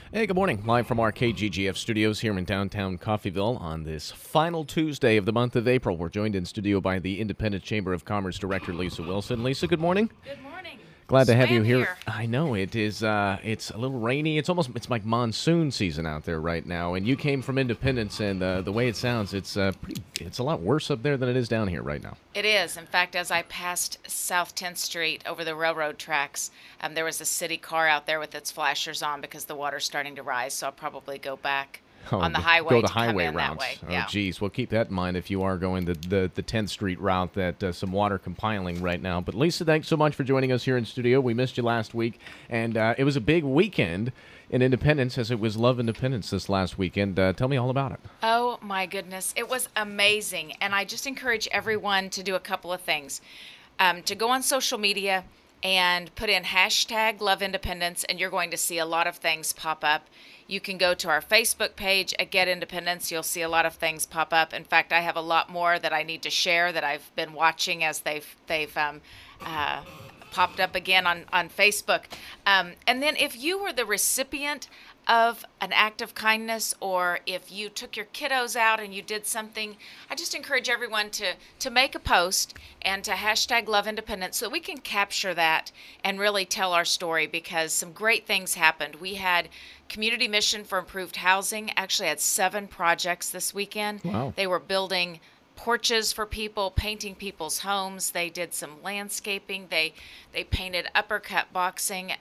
Hey, good morning. Live from our KGGF studios here in downtown Coffeyville on this final Tuesday of the month of April. We're joined in studio by the Independent Chamber of Commerce Director, Lisa Wilson. Lisa, good morning. Good morning. Glad to have you here. I know it is. It's a little rainy. It's like monsoon season out there right now. And you came from Independence, and the way it sounds, it's a lot worse up there than it is down here right now. It is. In fact, as I passed South 10th Street over the railroad tracks, there was a city car out there with its flashers on because the water's starting to rise. So I'll probably go back on the highway. Go the to come highway in that route. way. Oh, Yeah. geez. Well, keep that in mind if you are going the 10th Street route. That some water compiling right now. But Lisa, thanks so much for joining us here in studio. We missed you last week, and it was a big weekend in Independence, as it was Love Independence this last weekend. Tell me all about it. Oh, my goodness. It was amazing. And I just encourage everyone to do a couple of things. To go on social media and put in hashtag Love Independence, and you're going to see a lot of things pop up. You can go to our Facebook page at Get Independence. You'll see a lot of things pop up. In fact, I have a lot more that I need to share that I've been watching as they've popped up again on Facebook. And then if you were the recipient of an act of kindness, or if you took your kiddos out and you did something, I just encourage everyone to make a post and to hashtag Love Independence so that we can capture that and really tell our story, because some great things happened. We had Community Mission for Improved Housing, actually had 7 projects this weekend. Wow. They were building porches for people, painting people's homes. They did some landscaping. They painted uppercut boxing.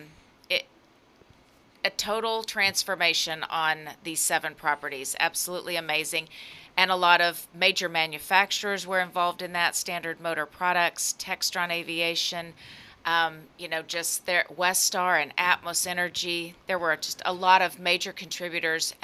A total transformation on these 7 properties. Absolutely amazing. And a lot of major manufacturers were involved in that. Standard Motor Products, Textron Aviation, just their Westar and Atmos Energy. There were just a lot of major contributors.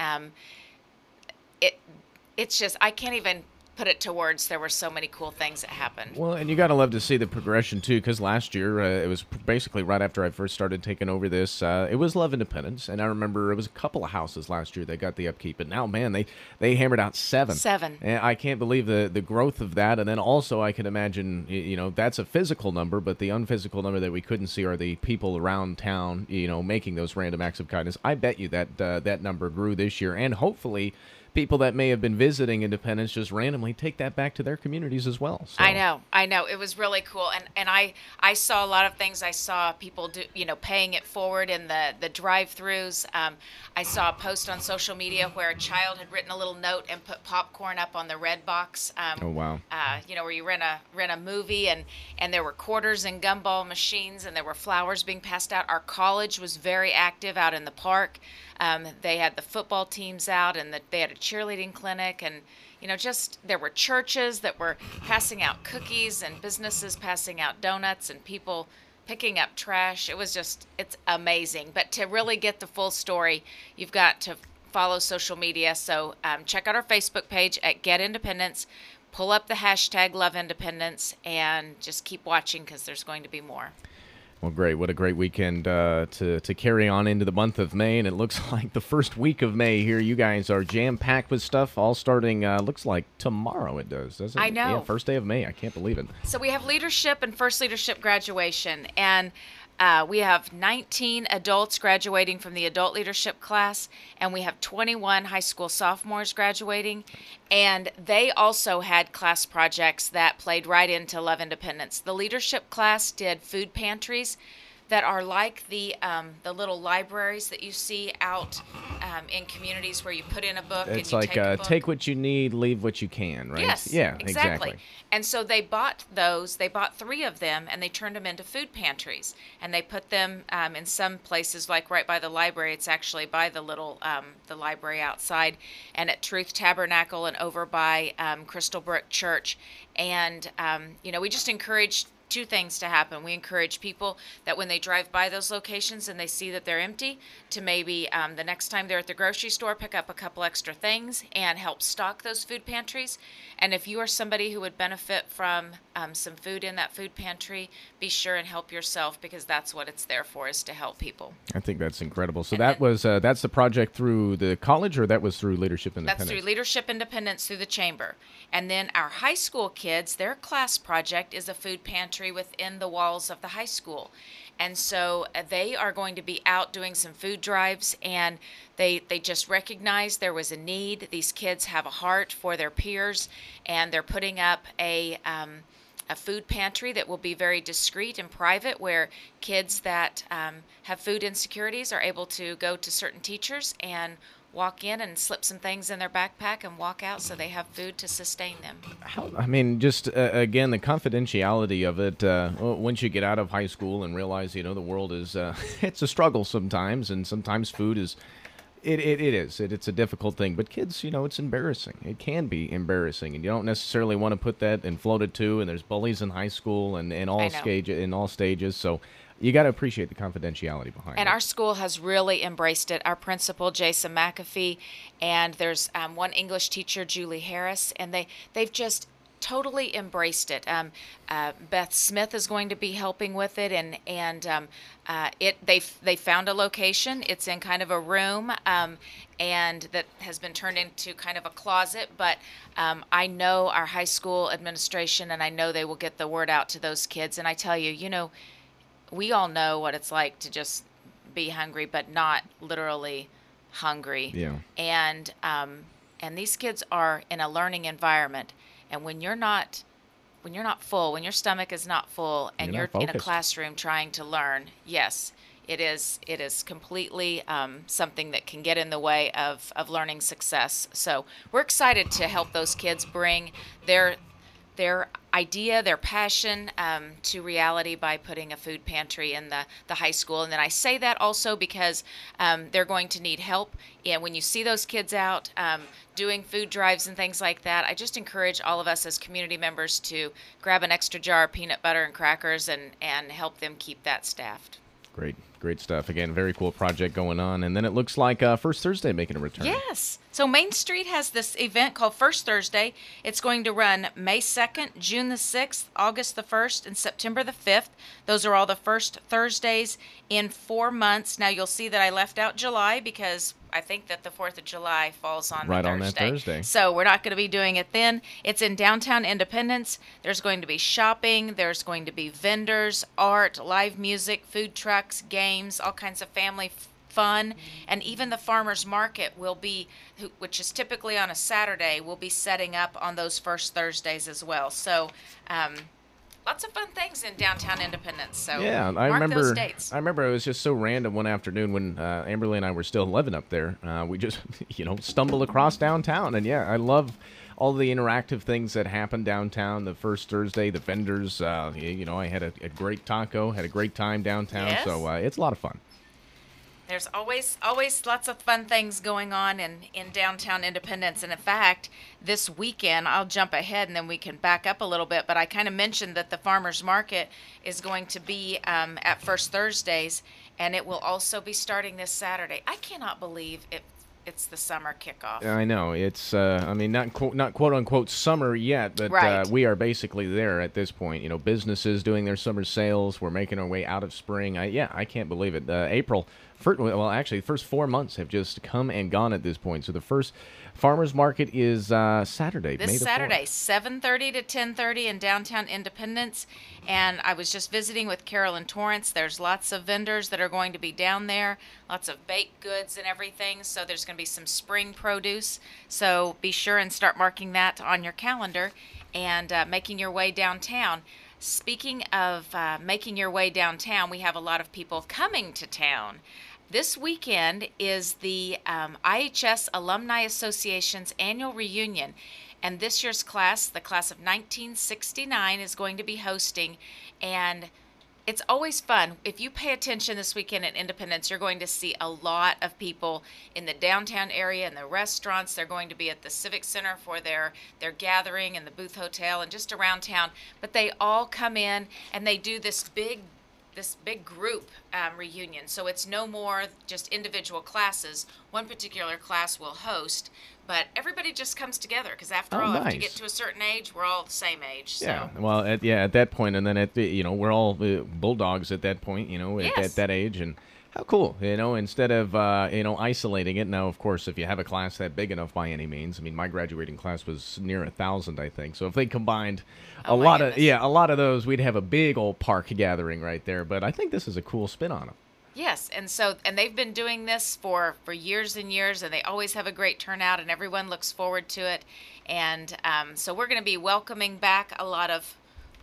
It's just, I can't even put it to words. There were so many cool things that happened. Well, and you got to love to see the progression, too, because last year, it was basically right after I first started taking over this, it was Love Independence, and I remember it was a couple of houses last year that got the upkeep, but now, man, they hammered out 7. 7. And I can't believe the growth of that, and then also I can imagine, that's a physical number, but the unphysical number that we couldn't see are the people around town, making those random acts of kindness. I bet you that number grew this year, and hopefully people that may have been visiting Independence just randomly take that back to their communities as well. So. I know. It was really cool. And I saw a lot of things. I saw people do, paying it forward in the drive-throughs. I saw a post on social media where a child had written a little note and put popcorn up on the red box. Oh, wow. Where you rent a movie, and there were quarters and gumball machines, and there were flowers being passed out. Our college was very active out in the park. They had the football teams out, and they had a cheerleading clinic, and there were churches that were passing out cookies, and businesses passing out donuts, and people picking up trash. It's amazing. But to really get the full story, you've got to follow social media. So check out our Facebook page at Get Independence. Pull up the hashtag Love Independence, and just keep watching, because there's going to be more. Well, great. What a great weekend to carry on into the month of May. And it looks like the first week of May here, you guys are jam-packed with stuff, all starting, looks like tomorrow it does, doesn't it? I know. Yeah, first day of May. I can't believe it. So we have leadership and first leadership graduation. And we have 19 adults graduating from the adult leadership class, and we have 21 high school sophomores graduating. And they also had class projects that played right into Love Independence. The leadership class did food pantries that are like the little libraries that you see out in communities where you put in a book It's and you like take a book. take what you need, leave what you can, right? Yes, yeah, exactly. And so they bought those. They bought 3 of them, and they turned them into food pantries. And they put them in some places, like right by the library. It's actually by the little the library outside, and at Truth Tabernacle, and over by Crystal Brook Church. And we just encourage 2 things to happen. We encourage people that when they drive by those locations and they see that they're empty, to maybe the next time they're at the grocery store, pick up a couple extra things and help stock those food pantries. And if you are somebody who would benefit from some food in that food pantry, be sure and help yourself, because that's what it's there for, is to help people. I think that's incredible. So that's the project through the college, or that was through Leadership Independence? That's through Leadership Independence through the Chamber. And then our high school kids, their class project is a food pantry pantry within the walls of the high school. And so they are going to be out doing some food drives, and they just recognized there was a need. These kids have a heart for their peers, and they're putting up a food pantry that will be very discreet and private, where kids that have food insecurities are able to go to certain teachers and walk in and slip some things in their backpack and walk out so they have food to sustain them. I mean, just again, the confidentiality of it. Once you get out of high school and realize, the world is it's a struggle sometimes, and sometimes food is. It is. It's a difficult thing. But kids, it's embarrassing. It can be embarrassing. And you don't necessarily want to put that and float it too. And there's bullies in high school and in all stages. So you got to appreciate the confidentiality behind it. And our school has really embraced it. Our principal, Jason McAfee, and there's one English teacher, Julie Harris, and they've just totally embraced it. Beth Smith is going to be helping with it, and they found a location. It's in kind of a room, and that has been turned into kind of a closet. But I know our high school administration, and I know they will get the word out to those kids. And I tell you, we all know what it's like to just be hungry, but not literally hungry. Yeah. And these kids are in a learning environment. And when you're not full, when your stomach is not full, and you're in a classroom trying to learn, yes, it is completely something that can get in the way of learning success. So we're excited to help those kids bring their idea, their passion to reality by putting a food pantry in the high school. And then I say that also because they're going to need help. And when you see those kids out doing food drives and things like that, I just encourage all of us as community members to grab an extra jar of peanut butter and crackers and help them keep that staffed. Great stuff. Again, very cool project going on. And then it looks like First Thursday making a return. Yes. So Main Street has this event called First Thursday. It's going to run May 2nd, June the 6th, August the 1st, and September the 5th. Those are all the first Thursdays in 4 months. Now, you'll see that I left out July because I think that the 4th of July falls on right Thursday. On that Thursday. So we're not going to be doing it then. It's in downtown Independence. There's going to be shopping. There's going to be vendors, art, live music, food trucks, games, all kinds of family fun. And even the farmers market will be, which is typically on a Saturday, will be setting up on those first Thursdays as well. So lots of fun things in downtown Independence. So yeah, mark those dates. I remember it was just so random one afternoon when Amberly and I were still living up there. We just stumbled across downtown, and yeah, I love all the interactive things that happen downtown. The first Thursday, the vendors. I had a great taco, had a great time downtown. Yes. So it's a lot of fun. There's always lots of fun things going on in downtown Independence. And in fact, this weekend, I'll jump ahead and then we can back up a little bit, but I kind of mentioned that the farmers market is going to be at First Thursdays, and it will also be starting this Saturday. I cannot believe it's the summer kickoff. I know. It's, not quote unquote summer yet, but right. We are basically there at this point. Businesses doing their summer sales. We're making our way out of spring. I can't believe it. April, the first 4 months have just come and gone at this point. So the first farmers market is Saturday, May the 4th. This Saturday, 7:30 to 10:30 in downtown Independence. And I was just visiting with Carolyn Torrance. There's lots of vendors that are going to be down there, lots of baked goods and everything. So there's going to be some spring produce. So be sure and start marking that on your calendar and making your way downtown. Speaking of making your way downtown, we have a lot of people coming to town. This weekend is the IHS Alumni Association's annual reunion, and this year's class, the class of 1969, is going to be hosting, and it's always fun. If you pay attention this weekend at Independence, you're going to see a lot of people in the downtown area, in the restaurants. They're going to be at the Civic Center for their gathering, and the Booth Hotel, and just around town, but they all come in and they do this big group reunion. So it's no more just individual classes. One particular class will host, but everybody just comes together because after all, nice. After you get to a certain age, we're all the same age. So. Yeah, well, at that point, and then we're all bulldogs at that point, Yes. at that age, and How cool, instead of, isolating it. Now, of course, if you have a class that big enough by any means, I mean, my graduating class was near 1,000, I think. So if they combined Oh my goodness. a lot of those, we'd have a big old park gathering right there. But I think this is a cool spin on them. Yes, and they've been doing this for years and years, and they always have a great turnout, and everyone looks forward to it. And so we're going to be welcoming back a lot of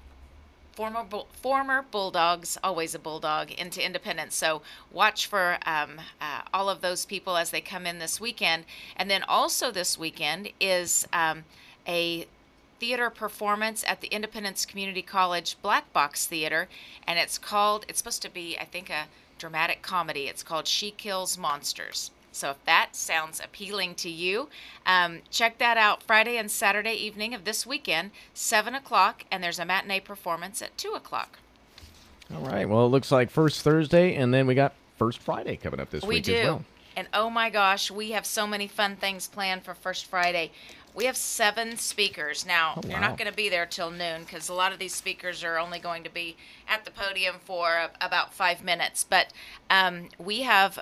former Bulldogs, always a Bulldog, into Independence. So watch for all of those people as they come in this weekend. And then also this weekend is a theater performance at the Independence Community College Black Box Theater, and it's supposed to be, I think, a dramatic comedy. It's called She Kills Monsters. So if that sounds appealing to you, check that out Friday and Saturday evening of this weekend, 7 o'clock, and there's a matinee performance at 2 o'clock. All right. Well, it looks like first Thursday, and then we got first Friday coming up this week as well. And oh my gosh, we have so many fun things planned for First Friday. We have 7 speakers. Now, Oh, wow. You're not going to be there till noon because a lot of these speakers are only going to be at the podium for about 5 minutes. But we have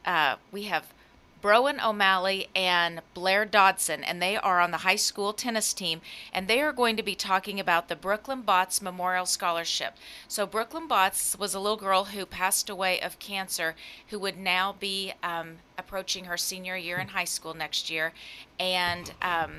Browan O'Malley and Blair Dodson, and they are on the high school tennis team, and they are going to be talking about the Brooklyn Botts Memorial Scholarship. So Brooklyn Botts was a little girl who passed away of cancer, who would now be approaching her senior year in high school next year, and I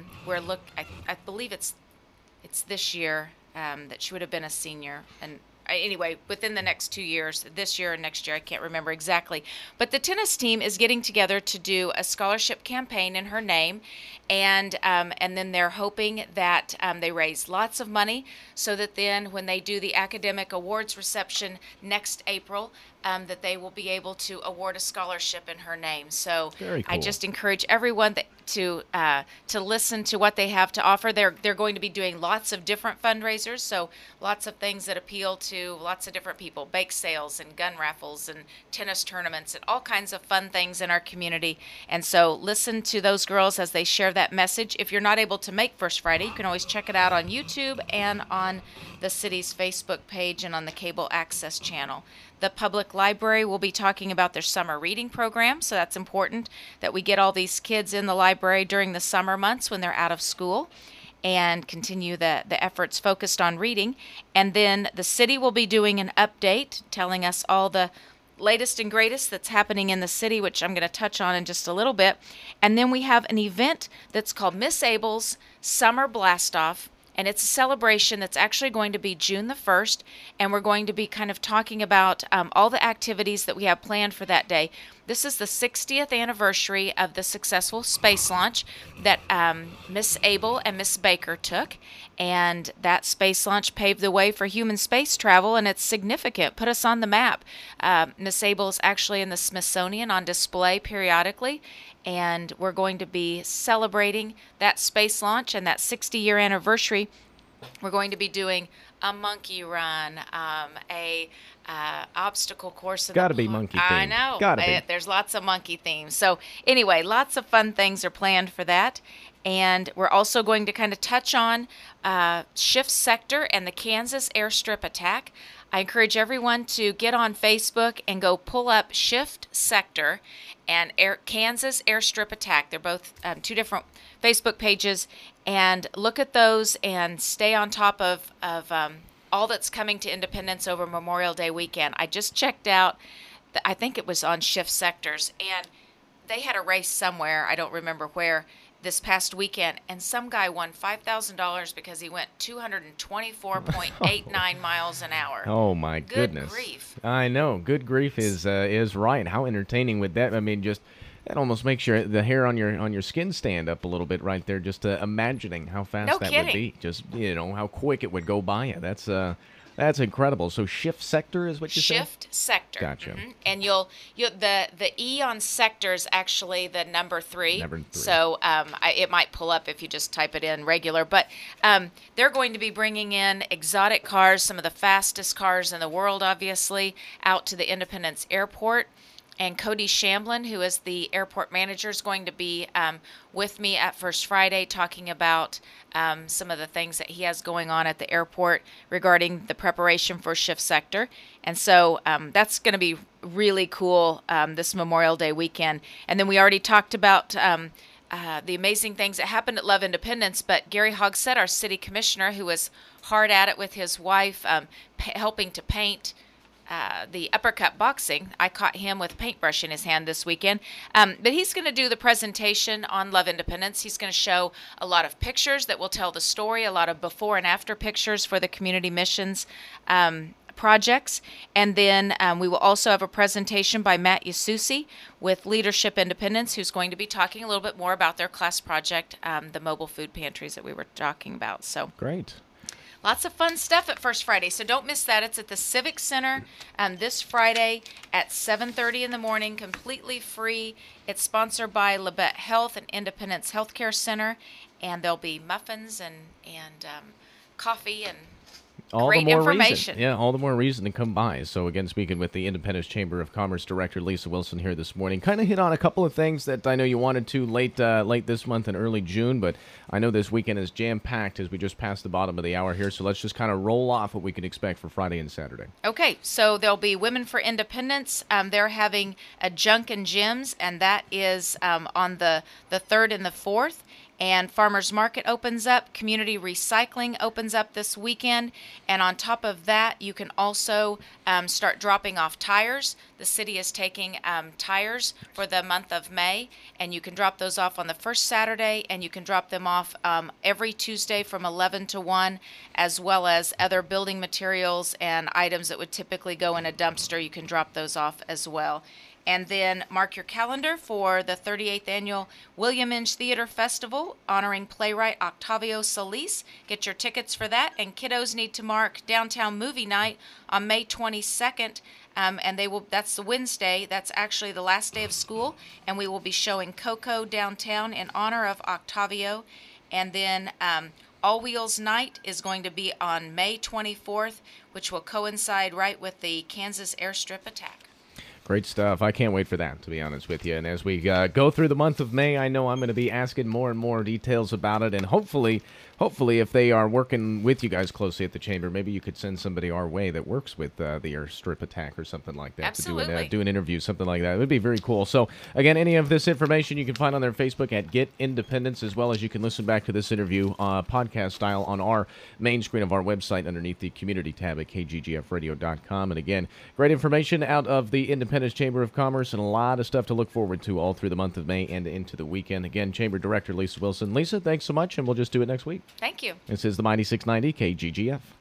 believe it's this year that she would have been a senior, and anyway, within the next 2 years, this year and next year, I can't remember exactly. But the tennis team is getting together to do a scholarship campaign in her name, and then they're hoping that they raise lots of money so that then when they do the academic awards reception next April, that they will be able to award a scholarship in her name. So Very cool. I just encourage everyone to listen to what they have to offer. They're going to be doing lots of different fundraisers, so lots of things that appeal to lots of different people, bake sales and gun raffles and tennis tournaments and all kinds of fun things in our community. And so listen to those girls as they share that message. If you're not able to make First Friday, you can always check it out on YouTube and on the city's Facebook page and on the cable access channel. The public library will be talking about their summer reading program, so that's important that we get all these kids in the library during the summer months when they're out of school and continue the efforts focused on reading. And then the city will be doing an update telling us all the latest and greatest that's happening in the city, which I'm going to touch on in just a little bit. And then we have an event that's called Miss Abel's Summer Blast-Off, and it's a celebration that's actually going to be June the 1st, and we're going to be kind of talking about all the activities that we have planned for that day. This is the 60th anniversary of the successful space launch that Miss Abel and Miss Baker took, and that space launch paved the way for human space travel, and it's significant, put us on the map. Miss Abel is actually in the Smithsonian on display periodically, and we're going to be celebrating that space launch and that 60-year anniversary. We're going to be doing a monkey run, a obstacle course. Gotta be monkey themed. I know. Gotta be. There's lots of monkey themes. So anyway, lots of fun things are planned for that. And we're also going to kind of touch on Shift Sector and the Kansas airstrip attack. I encourage everyone to get on Facebook and go pull up Shift Sector and Kansas airstrip attack. They're both 2 different Facebook pages, and look at those and stay on top of all that's coming to Independence over Memorial Day weekend. I just checked out, I think it was on Shift Sectors, and they had a race somewhere, I don't remember where, this past weekend, and some guy won $5,000 because he went 224.89 miles an hour. Oh my goodness! Good grief! I know. Good grief is right. How entertaining would that? I mean, just that almost makes the hair on your skin stand up a little bit right there. Just imagining how fast No that kidding. would be. Just how quick it would go by you. That's incredible. So Shift Sector is what you said? Shift Sector. Gotcha. Mm-hmm. And the E on sector is actually the number 3. Number 3. So it might pull up if you just type it in regular. But they're going to be bringing in exotic cars, some of the fastest cars in the world, obviously, out to the Independence Airport. And Cody Shamblin, who is the airport manager, is going to be with me at First Friday talking about some of the things that he has going on at the airport regarding the preparation for Shift Sector. And so that's going to be really cool this Memorial Day weekend. And then we already talked about the amazing things that happened at Love Independence, but Gary Hogsett, our city commissioner, who was hard at it with his wife, helping to paint the uppercut boxing. I caught him with a paintbrush in his hand this weekend. But he's going to do the presentation on Love Independence. He's going to show a lot of pictures that will tell the story, a lot of before and after pictures for the community missions projects. And then we will also have a presentation by Matt Yasusi with Leadership Independence, who's going to be talking a little bit more about their class project, the mobile food pantries that we were talking about. So great. Lots of fun stuff at First Friday, so don't miss that. It's at the Civic Center this Friday at 7:30 in the morning, completely free. It's sponsored by Labette Health and Independence Healthcare Center, and there'll be muffins and coffee and all great the more information. Reason. Yeah, all the more reason to come by. So again, speaking with the Independence Chamber of Commerce Director Lisa Wilson here this morning, kind of hit on a couple of things that I know you wanted to late this month and early June, but I know this weekend is jam-packed as we just passed the bottom of the hour here. So let's just kind of roll off what we can expect for Friday and Saturday. Okay, so there'll be Women for Independence. They're having a Junk and Gems, and that is on the 3rd and the 4th. And Farmers Market opens up. Community Recycling opens up this weekend. And on top of that, you can also start dropping off tires. The city is taking tires for the month of May, and you can drop those off on the first Saturday, and you can drop them off every Tuesday from 11 to 1, as well as other building materials and items that would typically go in a dumpster. You can drop those off as well. And then mark your calendar for the 38th Annual William Inge Theater Festival honoring playwright Octavio Solis. Get your tickets for that. And kiddos need to mark Downtown Movie Night on May 22nd. And that's the Wednesday. That's actually the last day of school. And we will be showing Coco downtown in honor of Octavio. And then All Wheels Night is going to be on May 24th, which will coincide right with the Kansas airstrip attack. Great stuff. I can't wait for that, to be honest with you. And as we go through the month of May, I know I'm going to be asking more and more details about it. And hopefully, if they are working with you guys closely at the Chamber, maybe you could send somebody our way that works with the airstrip attack or something like that. Absolutely. To do an interview, something like that. It would be very cool. So, again, any of this information you can find on their Facebook at Get Independence, as well as you can listen back to this interview podcast style on our main screen of our website underneath the community tab at kggfradio.com. And again, great information out of the Independence Chamber of Commerce and a lot of stuff to look forward to all through the month of May and into the weekend. Again, Chamber Director Lisa Wilson. Lisa, thanks so much, and we'll just do it next week. Thank you. This is the Mighty 690 KGGF.